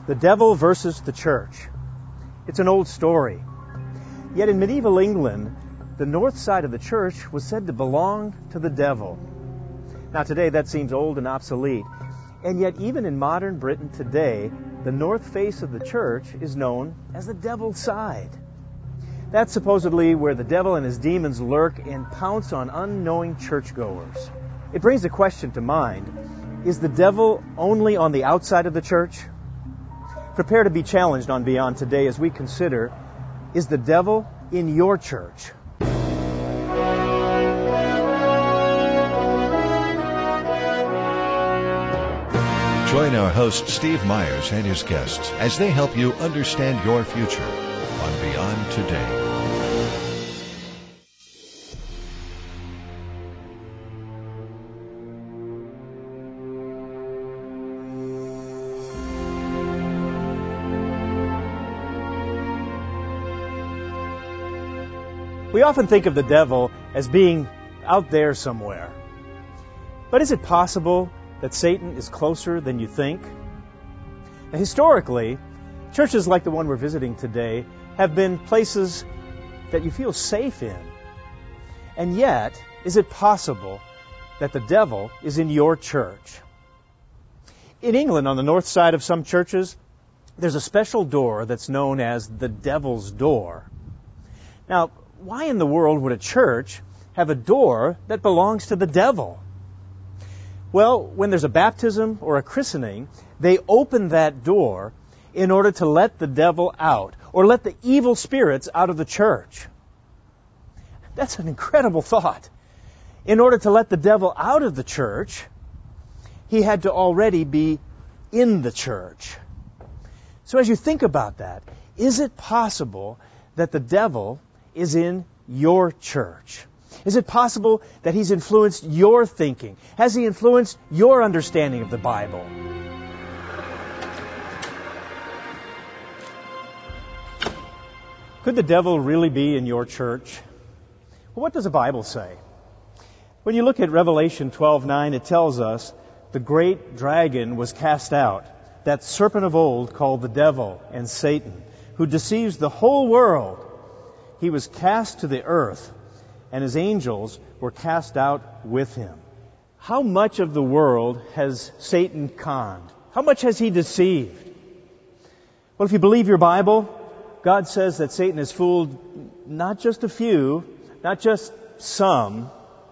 The devil versus the church. It's an old story. Yet in medieval England, the north side of the church was said to belong to the devil. Now today that seems old and obsolete. And yet even in modern Britain today, the north face of the church is known as the devil's side. That's supposedly where the devil and his demons lurk and pounce on unknowing churchgoers. It brings a question to mind. Is the devil only on the outside of the church? Prepare to be challenged on Beyond today as we consider, is the devil in your church? Join our host Steve Myers and his guests as they help you understand your future on Beyond Today. We often think of the devil as being out there somewhere. But is it possible that Satan is closer than you think? Now, historically, churches like the one we're visiting today have been places that you feel safe in. And yet, is it possible that the devil is in your church? In England, on the north side of some churches, there's a special door that's known as the Devil's Door. Now, why in the world would a church have a door that belongs to the devil? Well, when there's a baptism or a christening, they open that door in order to let the devil out, or let the evil spirits out of the church. That's an incredible thought. In order to let the devil out of the church, he had to already be in the church. So as you think about that, is it possible that the devil is in your church? Is it possible that he's influenced your thinking? Has he influenced your understanding of the Bible? Could the devil really be in your church? Well, what does the Bible say? When you look at Revelation 12:9, it tells us the great dragon was cast out, that serpent of old called the devil and Satan, who deceives the whole world. He was cast to the earth, and his angels were cast out with him. How much of the world has Satan conned? How much has he deceived? Well, if you believe your Bible, God says that Satan has fooled not just a few, not just some,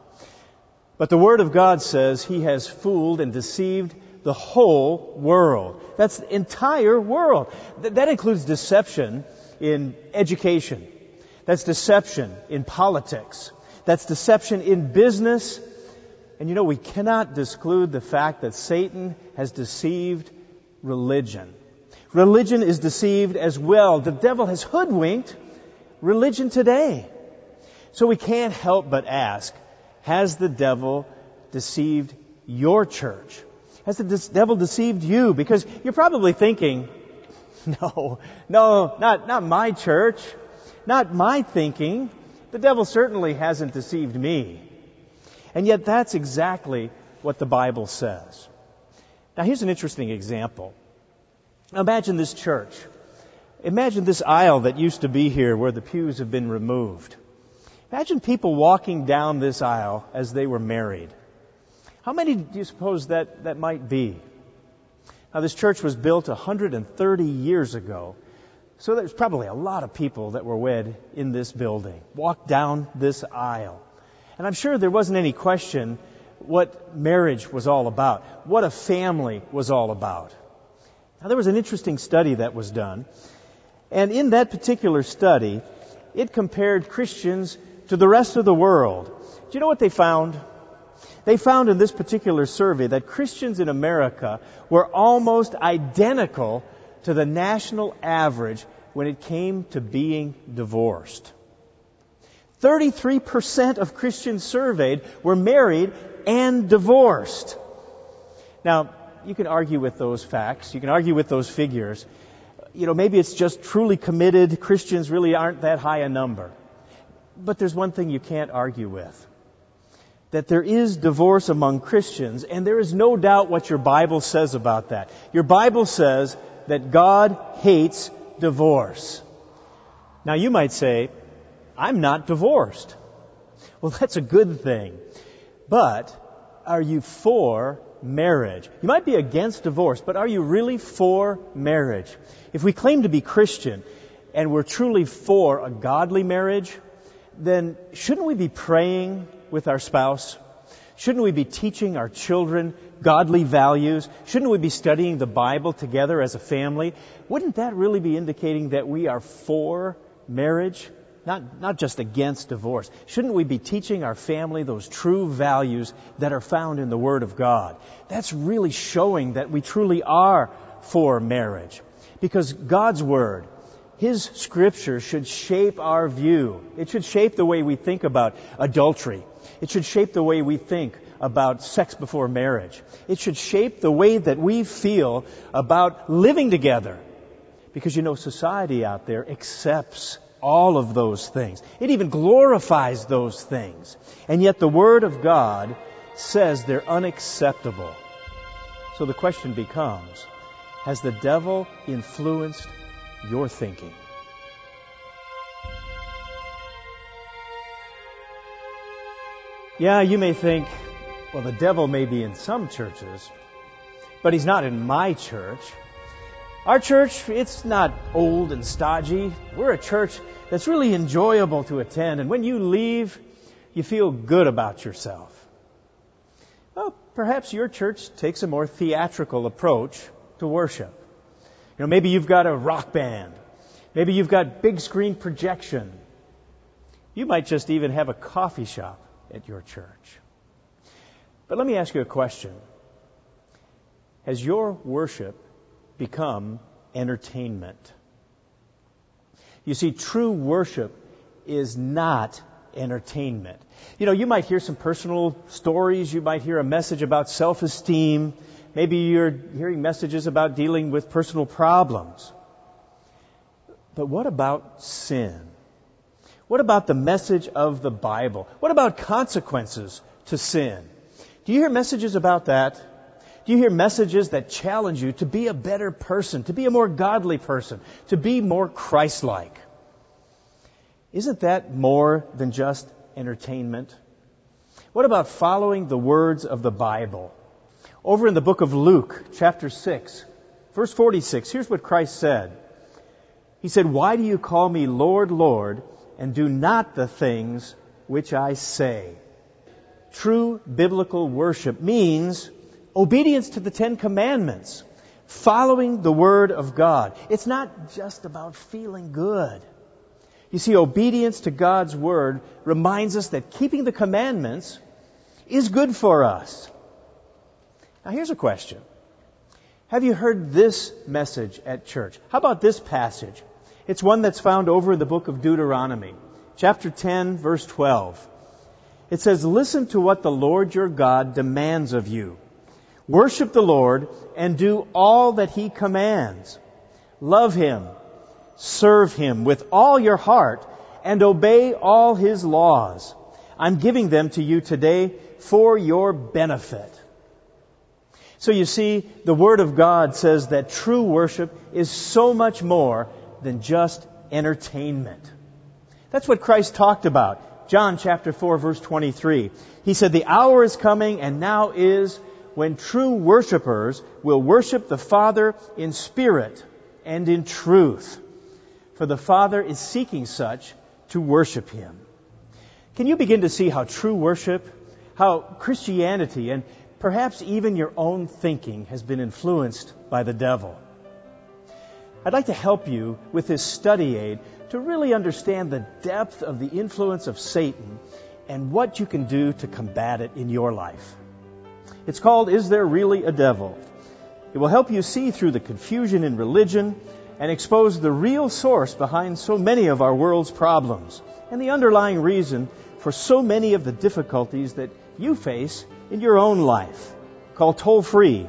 but the Word of God says he has fooled and deceived the whole world. That's the entire world. That includes deception in education. That's deception in politics. That's deception in business. And you know, we cannot disclude the fact that Satan has deceived religion. Religion is deceived as well. The devil has hoodwinked religion today. So we can't help but ask, has the devil deceived your church? Has the devil deceived you? Because you're probably thinking, no, not my church. Not my thinking. The devil certainly hasn't deceived me. And yet that's exactly what the Bible says. Now here's an interesting example. Now imagine this church. Imagine this aisle that used to be here where the pews have been removed. Imagine people walking down this aisle as they were married. How many do you suppose that might be? Now this church was built 130 years ago. So there's probably a lot of people that were wed in this building, walked down this aisle. And I'm sure there wasn't any question what marriage was all about, what a family was all about. Now there was an interesting study that was done. And in that particular study, it compared Christians to the rest of the world. Do you know what they found? They found in this particular survey that Christians in America were almost identical to the national average when it came to being divorced. 33% of Christians surveyed were married and divorced. Now, you can argue with those facts. You can argue with those figures. You know, maybe it's just truly committed Christians really aren't that high a number. But there's one thing you can't argue with. That there is divorce among Christians, and there is no doubt what your Bible says about that. Your Bible says that God hates divorce. Now you might say, I'm not divorced. Well, that's a good thing. But are you for marriage? You might be against divorce, but are you really for marriage? If we claim to be Christian and we're truly for a godly marriage, then shouldn't we be praying with our spouse? Shouldn't we be teaching our children godly values? Shouldn't we be studying the Bible together as a family? Wouldn't that really be indicating that we are for marriage? Not just against divorce. Shouldn't we be teaching our family those true values that are found in the Word of God? That's really showing that we truly are for marriage. Because God's Word, His Scripture should shape our view. It should shape the way we think about adultery. It should shape the way we think about sex before marriage. It should shape the way that we feel about living together. Because society out there accepts all of those things. It even glorifies those things. And yet the Word of God says they're unacceptable. So the question becomes, has the devil influenced your thinking? Yeah, you may think, well, the devil may be in some churches, but he's not in my church. Our church, it's not old and stodgy. We're a church that's really enjoyable to attend. And when you leave, you feel good about yourself. Well, perhaps your church takes a more theatrical approach to worship. Maybe you've got a rock band. Maybe you've got big screen projection. You might just even have a coffee shop at your church. But let me ask you a question. Has your worship become entertainment? You see, true worship is not entertainment. You might hear some personal stories. You might hear a message about self-esteem. Maybe you're hearing messages about dealing with personal problems. But what about sin? What about the message of the Bible? What about consequences to sin? Do you hear messages about that? Do you hear messages that challenge you to be a better person, to be a more godly person, to be more Christ-like? Isn't that more than just entertainment? What about following the words of the Bible? Over in the book of Luke, chapter 6, verse 46, here's what Christ said. He said, "Why do you call me Lord, Lord, and do not the things which I say?" True biblical worship means obedience to the Ten Commandments, following the Word of God. It's not just about feeling good. You see, obedience to God's Word reminds us that keeping the commandments is good for us. Now here's a question. Have you heard this message at church? How about this passage? It's one that's found over in the book of Deuteronomy, chapter 10, verse 12. It says, "Listen to what the Lord your God demands of you. Worship the Lord and do all that He commands. Love Him, serve Him with all your heart, and obey all His laws. I'm giving them to you today for your benefit." So you see, the Word of God says that true worship is so much more than just entertainment. That's what Christ talked about. John chapter 4, verse 23. He said, "The hour is coming, and now is, when true worshipers will worship the Father in spirit and in truth. For the Father is seeking such to worship Him." Can you begin to see how true worship, how Christianity, and perhaps even your own thinking has been influenced by the devil? I'd like to help you with this study aid to really understand the depth of the influence of Satan and what you can do to combat it in your life. It's called, "Is There Really a Devil?" It will help you see through the confusion in religion and expose the real source behind so many of our world's problems and the underlying reason for so many of the difficulties that you face in your own life. Call toll-free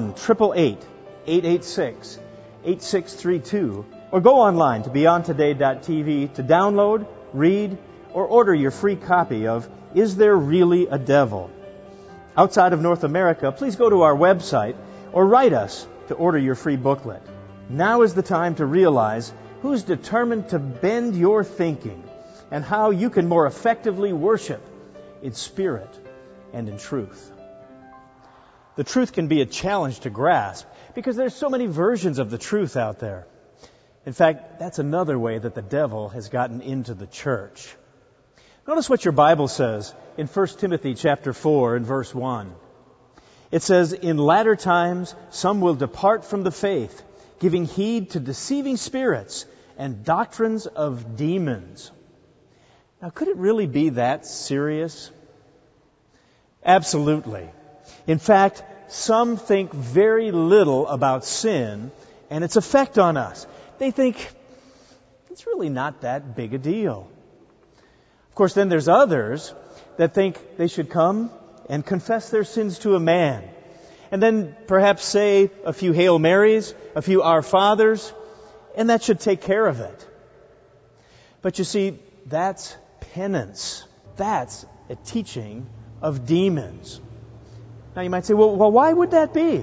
1-888-886-8632 or go online to beyondtoday.tv to download, read, or order your free copy of "Is There Really a Devil?" Outside of North America, please go to our website or write us to order your free booklet. Now is the time to realize who's determined to bend your thinking and how you can more effectively worship in spirit and in truth. The truth can be a challenge to grasp because there's so many versions of the truth out there. In fact, that's another way that the devil has gotten into the church. Notice what your Bible says in 1 Timothy chapter 4 and verse 1. It says, "In latter times some will depart from the faith, giving heed to deceiving spirits and doctrines of demons." Now, could it really be that serious? Absolutely. In fact, some think very little about sin and its effect on us. They think it's really not that big a deal. Of course, then there's others that think they should come and confess their sins to a man, and then perhaps say a few Hail Marys, a few Our Fathers, and that should take care of it. But you see, that's penance. That's a teaching of demons. Now you might say, well, why would that be?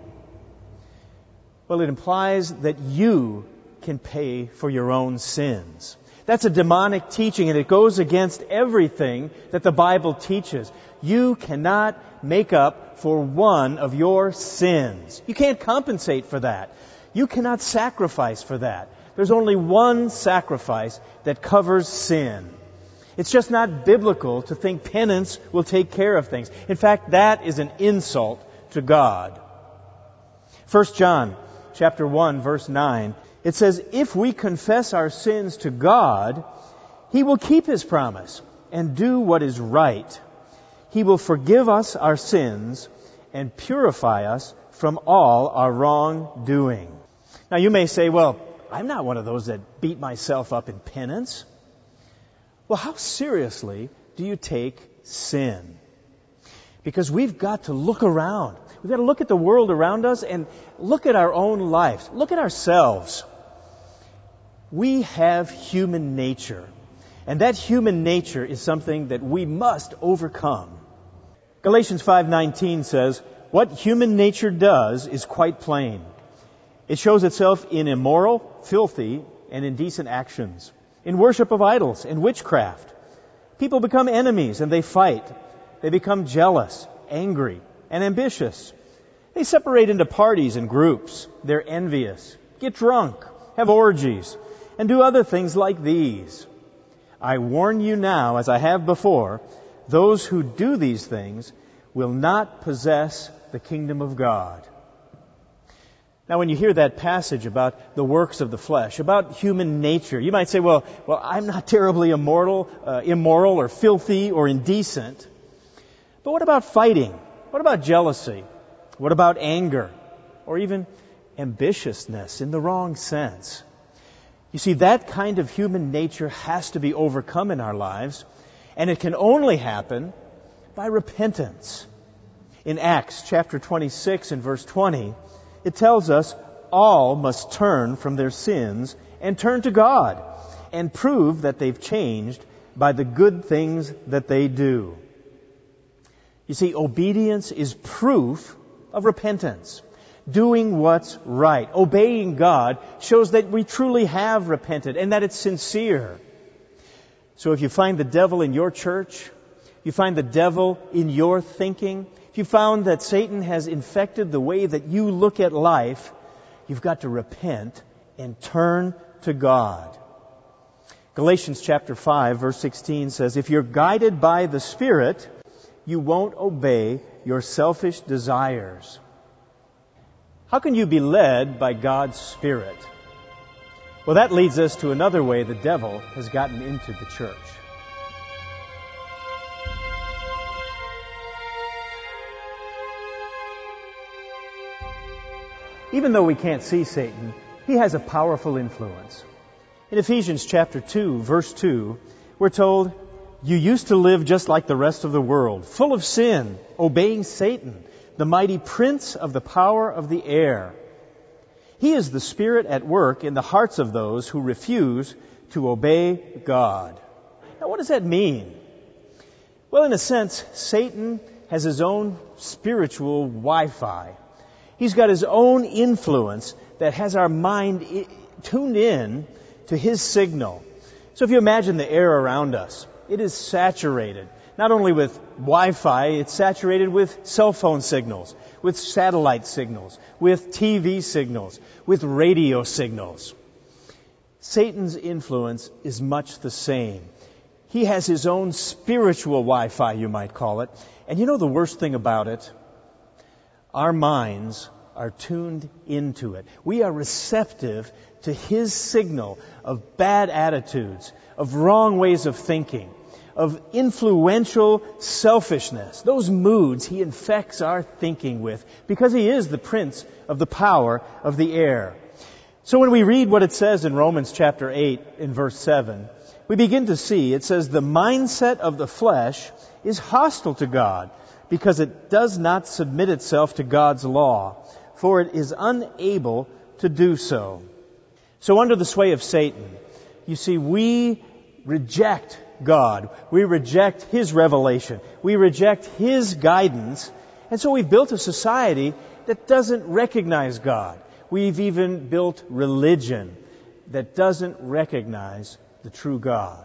Well, it implies that you can pay for your own sins. That's a demonic teaching, and it goes against everything that the Bible teaches. You cannot make up for one of your sins. You can't compensate for that. You cannot sacrifice for that. There's only one sacrifice that covers sin. It's just not biblical to think penance will take care of things. In fact, that is an insult to God. 1 John chapter 1, verse 9, it says, "If we confess our sins to God, He will keep His promise and do what is right. He will forgive us our sins and purify us from all our wrongdoing." Now you may say, well, I'm not one of those that beat myself up in penance. Well, how seriously do you take sin? Because we've got to look around. We've got to look at the world around us and look at our own lives. Look at ourselves. We have human nature. And that human nature is something that we must overcome. Galatians 5:19 says, "What human nature does is quite plain. It shows itself in immoral, filthy, and indecent actions, in worship of idols and witchcraft. People become enemies and they fight. They become jealous, angry, and ambitious. They separate into parties and groups. They're envious, get drunk, have orgies, and do other things like these. I warn you now, as I have before, those who do these things will not possess the kingdom of God." Now, when you hear that passage about the works of the flesh, about human nature, you might say, well, I'm not terribly immoral or filthy or indecent. But what about fighting? What about jealousy? What about anger? Or even ambitiousness in the wrong sense? You see, that kind of human nature has to be overcome in our lives, and it can only happen by repentance. In Acts chapter 26 and verse 20, it tells us all must turn from their sins and turn to God and prove that they've changed by the good things that they do. You see, obedience is proof of repentance. Doing what's right, obeying God, shows that we truly have repented and that it's sincere. So if you find the devil in your church, you find the devil in your thinking, if you found that Satan has infected the way that you look at life, you've got to repent and turn to God. Galatians chapter 5, verse 16 says, "If you're guided by the Spirit, you won't obey your selfish desires." How can you be led by God's Spirit? Well, that leads us to another way the devil has gotten into the church. Even though we can't see Satan, he has a powerful influence. In Ephesians chapter 2, verse 2, we're told, "You used to live just like the rest of the world, full of sin, obeying Satan, the mighty prince of the power of the air. He is the spirit at work in the hearts of those who refuse to obey God." Now, what does that mean? Well, in a sense, Satan has his own spiritual Wi-Fi. He's got his own influence that has our mind tuned in to His signal. So if you imagine the air around us, it is saturated, not only with Wi-Fi, it's saturated with cell phone signals, with satellite signals, with TV signals, with radio signals. Satan's influence is much the same. He has his own spiritual Wi-Fi, you might call it. And you know the worst thing about it? Our minds are tuned into it. We are receptive to his signal of bad attitudes, of wrong ways of thinking, of influential selfishness. Those moods he infects our thinking with because he is the prince of the power of the air. So when we read what it says in Romans chapter 8 in verse 7, we begin to see, it says, the mindset of the flesh is hostile to God because it does not submit itself to God's law, for it is unable to do so. So under the sway of Satan, you see, we reject God. We reject His revelation. We reject His guidance. And so we've built a society that doesn't recognize God. We've even built religion that doesn't recognize the true God.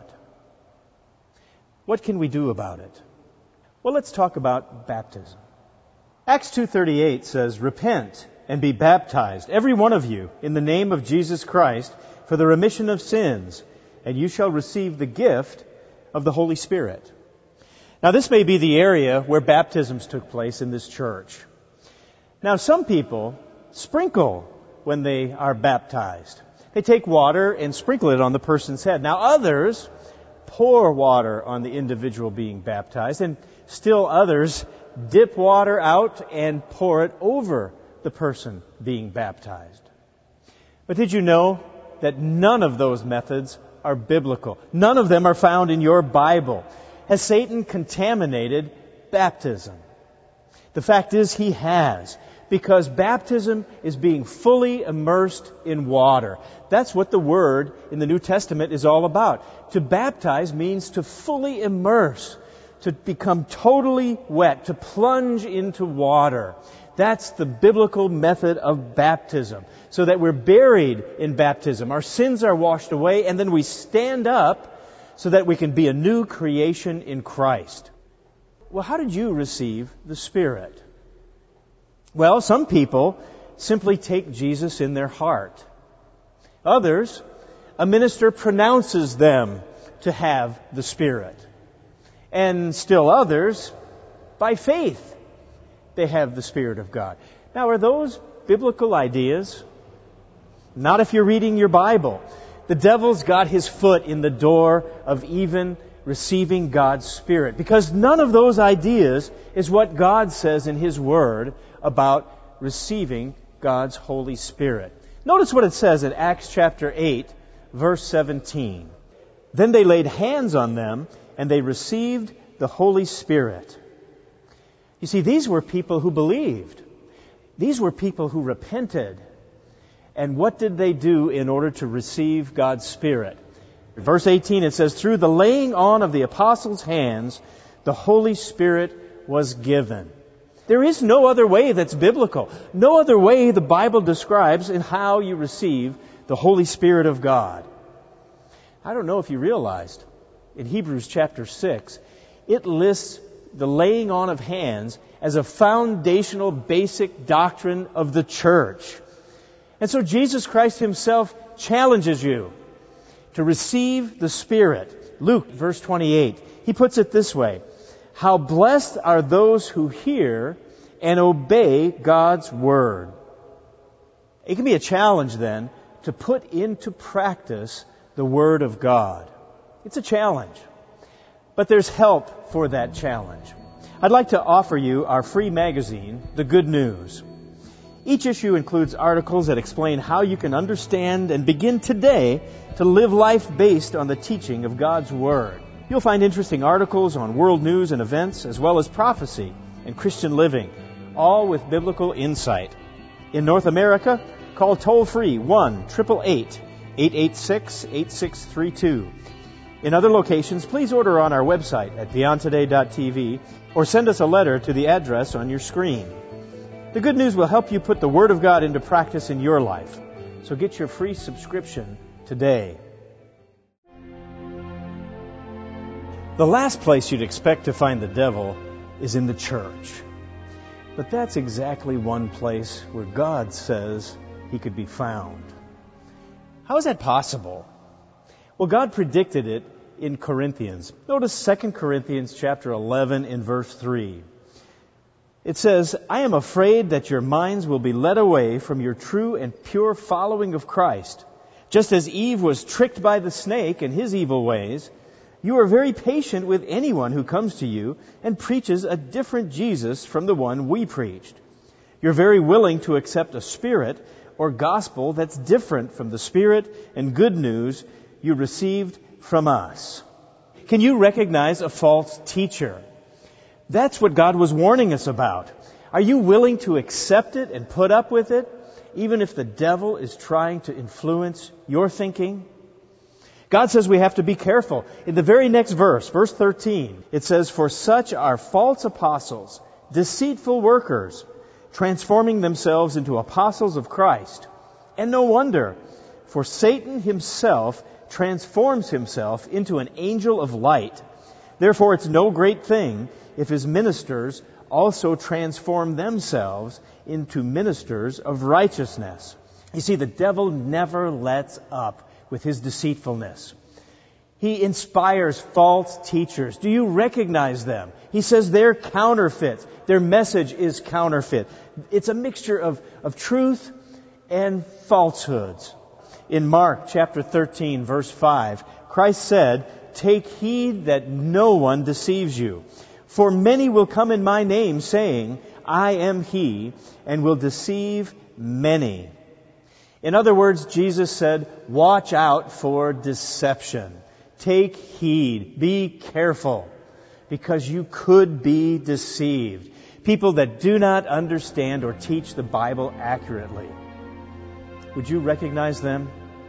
What can we do about it? Well, let's talk about baptism. Acts 2:38 says, "Repent and be baptized, every one of you, in the name of Jesus Christ, for the remission of sins, and you shall receive the gift of the Holy Spirit." Now, this may be the area where baptisms took place in this church. Now, some people sprinkle when they are baptized. They take water and sprinkle it on the person's head. Now, others pour water on the individual being baptized, and still others dip water out and pour it over the person being baptized. But did you know that none of those methods are biblical? None of them are found in your Bible. Has Satan contaminated baptism? The fact is, he has. Because baptism is being fully immersed in water. That's what the word in the New Testament is all about. To baptize means to fully immerse, to become totally wet, to plunge into water. That's the biblical method of baptism. So that we're buried in baptism. Our sins are washed away, and then we stand up so that we can be a new creation in Christ. Well, how did you receive the Spirit? Well, some people simply take Jesus in their heart. Others, a minister pronounces them to have the Spirit. And still others, by faith, they have the Spirit of God. Now, are those biblical ideas? Not if you're reading your Bible. The devil's got his foot in the door of even receiving God's Spirit. Because none of those ideas is what God says in His Word about receiving God's Holy Spirit. Notice what it says in Acts chapter 8, verse 17. Then they laid hands on them, and they received the Holy Spirit. You see, these were people who believed. These were people who repented. And what did they do in order to receive God's Spirit? In verse 18 it says, "Through the laying on of the apostles' hands, the Holy Spirit was given." There is no other way that's biblical. No other way the Bible describes in how you receive the Holy Spirit of God. I don't know if you realized, in Hebrews chapter 6, it lists the laying on of hands as a foundational, basic doctrine of the church. And so Jesus Christ Himself challenges you to receive the Spirit. Luke, verse 28, he puts it this way, "How blessed are those who hear and obey God's Word." It can be a challenge then to put into practice the Word of God. It's a challenge. But there's help for that challenge. I'd like to offer you our free magazine, The Good News. Each issue includes articles that explain how you can understand and begin today to live life based on the teaching of God's Word. You'll find interesting articles on world news and events, as well as prophecy and Christian living, all with biblical insight. In North America, call toll-free 1-888-886-8632. In other locations, please order on our website at beyondtoday.tv or send us a letter to the address on your screen. The Good News will help you put the Word of God into practice in your life. So get your free subscription today. The last place you'd expect to find the devil is in the church. But that's exactly one place where God says he could be found. How is that possible? Well, God predicted it in Corinthians. Notice 2 Corinthians chapter 11 in verse 3. It says, I am afraid that your minds will be led away from your true and pure following of Christ. Just as Eve was tricked by the snake and his evil ways, you are very patient with anyone who comes to you and preaches a different Jesus from the one we preached. You're very willing to accept a spirit or gospel that's different from the spirit and good news you received from us. Can you recognize a false teacher? That's what God was warning us about. Are you willing to accept it and put up with it, even if the devil is trying to influence your thinking? God says we have to be careful. In the very next verse, verse 13, it says, For such are false apostles, deceitful workers, transforming themselves into apostles of Christ. And no wonder, for Satan himself transforms himself into an angel of light. Therefore, it's no great thing if his ministers also transform themselves into ministers of righteousness. You see, the devil never lets up with his deceitfulness. He inspires false teachers. Do you recognize them? He says they're counterfeits. Their message is counterfeit. It's a mixture of truth and falsehoods. In Mark chapter 13, verse 5, Christ said, Take heed that no one deceives you. For many will come in my name, saying, I am he, and will deceive many. In other words, Jesus said, watch out for deception. Take heed. Be careful, because you could be deceived. People that do not understand or teach the Bible accurately. Would you recognize them?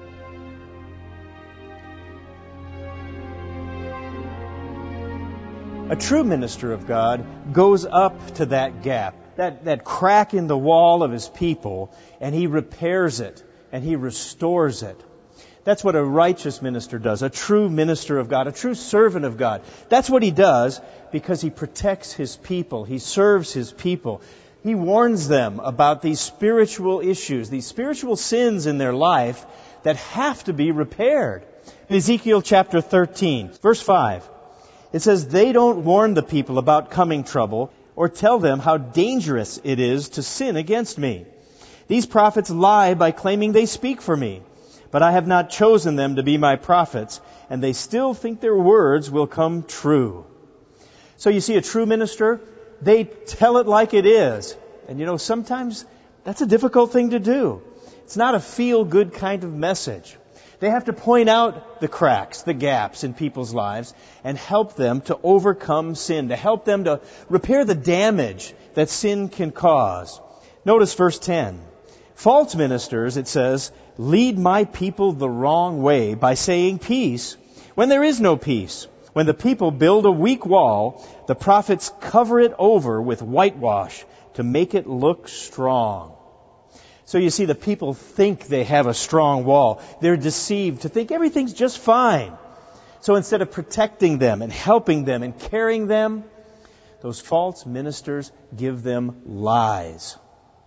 A true minister of God goes up to that gap, that crack in the wall of his people, and he repairs it, and he restores it. That's what a righteous minister does, a true minister of God, a true servant of God. That's what he does because he protects his people. He serves his people. He warns them about these spiritual issues, these spiritual sins in their life that have to be repaired. In Ezekiel chapter 13, verse 5, it says, They don't warn the people about coming trouble or tell them how dangerous it is to sin against me. These prophets lie by claiming they speak for me, but I have not chosen them to be my prophets, and they still think their words will come true. So you see, a true minister, they tell it like it is. And sometimes that's a difficult thing to do. It's not a feel-good kind of message. They have to point out the cracks, the gaps in people's lives, and help them to overcome sin, to help them to repair the damage that sin can cause. Notice verse 10. False ministers, it says, lead my people the wrong way by saying peace when there is no peace. When the people build a weak wall, the prophets cover it over with whitewash to make it look strong. So you see, the people think they have a strong wall. They're deceived to think everything's just fine. So instead of protecting them and helping them and carrying them, those false ministers give them lies.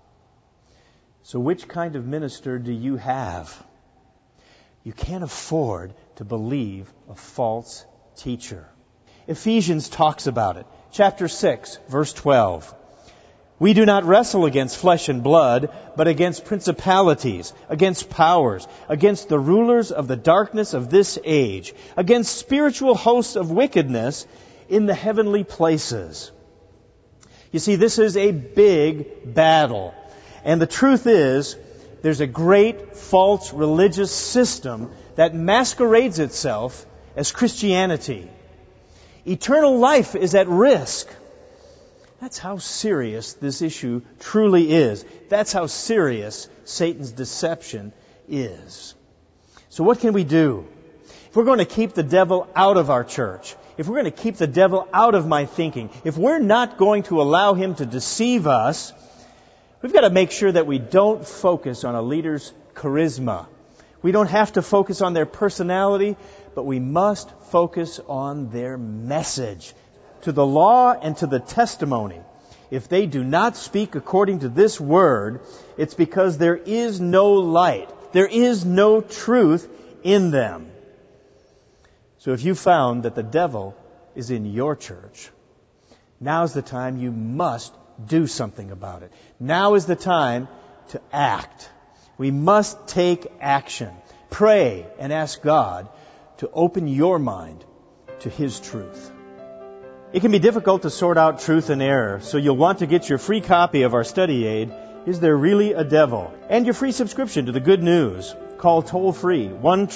So which kind of minister do you have? You can't afford to believe a false teacher. Ephesians talks about it. Chapter 6, verse 12. We do not wrestle against flesh and blood, but against principalities, against powers, against the rulers of the darkness of this age, against spiritual hosts of wickedness in the heavenly places. You see, this is a big battle. And the truth is, there's a great false religious system that masquerades itself as Christianity. Eternal life is at risk. That's how serious this issue truly is. That's how serious Satan's deception is. So what can we do? If we're going to keep the devil out of our church, if we're going to keep the devil out of my thinking, if we're not going to allow him to deceive us, We've got to make sure that we don't focus on a leader's charisma. We don't have to focus on their personality, but we must focus on their message. To the law and to the testimony. If they do not speak according to this word, it's because there is no light. There is no truth in them. So if you found that the devil is in your church, now's the time you must do something about it. Now is the time to act. We must take action. Pray and ask God to open your mind to His truth. It can be difficult to sort out truth and error, so you'll want to get your free copy of our study aid, Is There Really a Devil? And your free subscription to the Good News. Call toll-free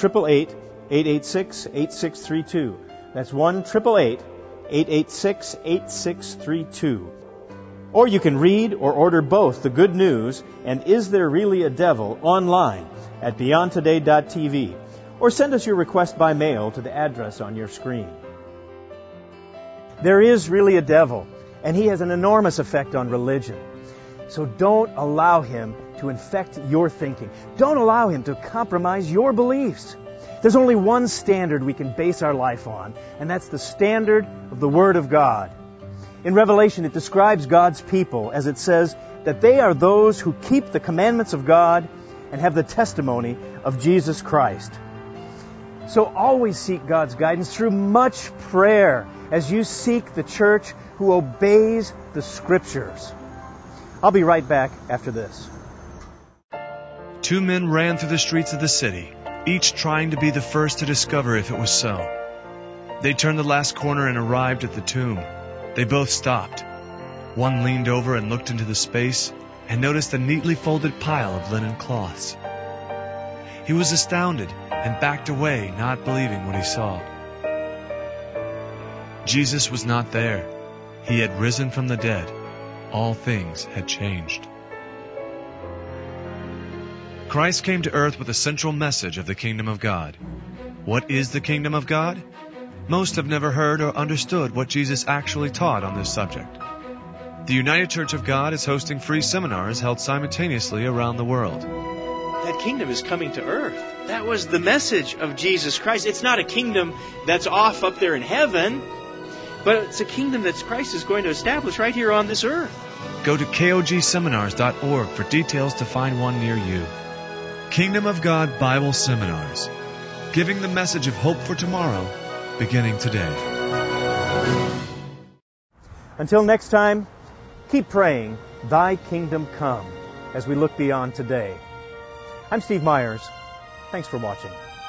1-888-886-8632. That's 1-888-886-8632. Or you can read or order both the Good News and Is There Really a Devil online at beyondtoday.tv, or send us your request by mail to the address on your screen. There is really a devil, and he has an enormous effect on religion. So don't allow him to infect your thinking. Don't allow him to compromise your beliefs. There's only one standard we can base our life on, and that's the standard of the Word of God. In Revelation, it describes God's people as it says that they are those who keep the commandments of God and have the testimony of Jesus Christ. So always seek God's guidance through much prayer as you seek the church who obeys the Scriptures. I'll be right back after this. 2 men ran through the streets of the city, each trying to be the first to discover if it was so. They turned the last corner and arrived at the tomb. They both stopped. One leaned over and looked into the space and noticed a neatly folded pile of linen cloths. He was astounded and backed away, not believing what he saw. Jesus was not there. He had risen from the dead. All things had changed. Christ came to earth with a central message of the kingdom of God. What is the kingdom of God? Most have never heard or understood what Jesus actually taught on this subject. The United Church of God is hosting free seminars held simultaneously around the world. That kingdom is coming to earth. That was the message of Jesus Christ. It's not a kingdom that's off up there in heaven, but it's a kingdom that Christ is going to establish right here on this earth. Go to kogseminars.org for details to find one near you. Kingdom of God Bible Seminars, giving the message of hope for tomorrow, beginning today. Until next time, keep praying, Thy kingdom come, as we look beyond today. I'm Steve Myers. Thanks for watching.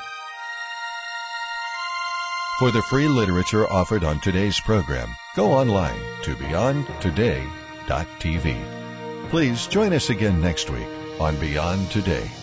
For the free literature offered on today's program, go online to beyondtoday.tv. Please join us again next week on Beyond Today.